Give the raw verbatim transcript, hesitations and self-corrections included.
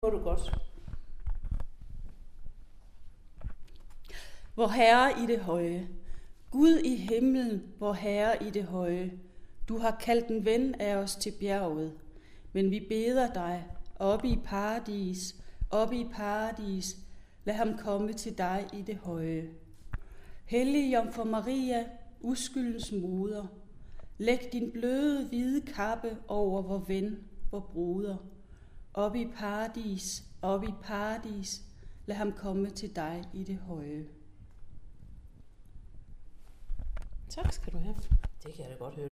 Hvor du godt. Vor Herre i det høje, Gud i himlen, vor Herre i det høje, du har kaldt en ven af os til bjerget, men vi beder dig, oppe i paradis, oppe i paradis, lad ham komme til dig i det høje. Hellige Jomfru Maria, uskyldens moder, læg din bløde hvide kappe over vor ven, vor broder. Op i paradis, op i paradis, lad ham komme til dig i det høje. Tak skal du have. Det kan jeg da godt høre.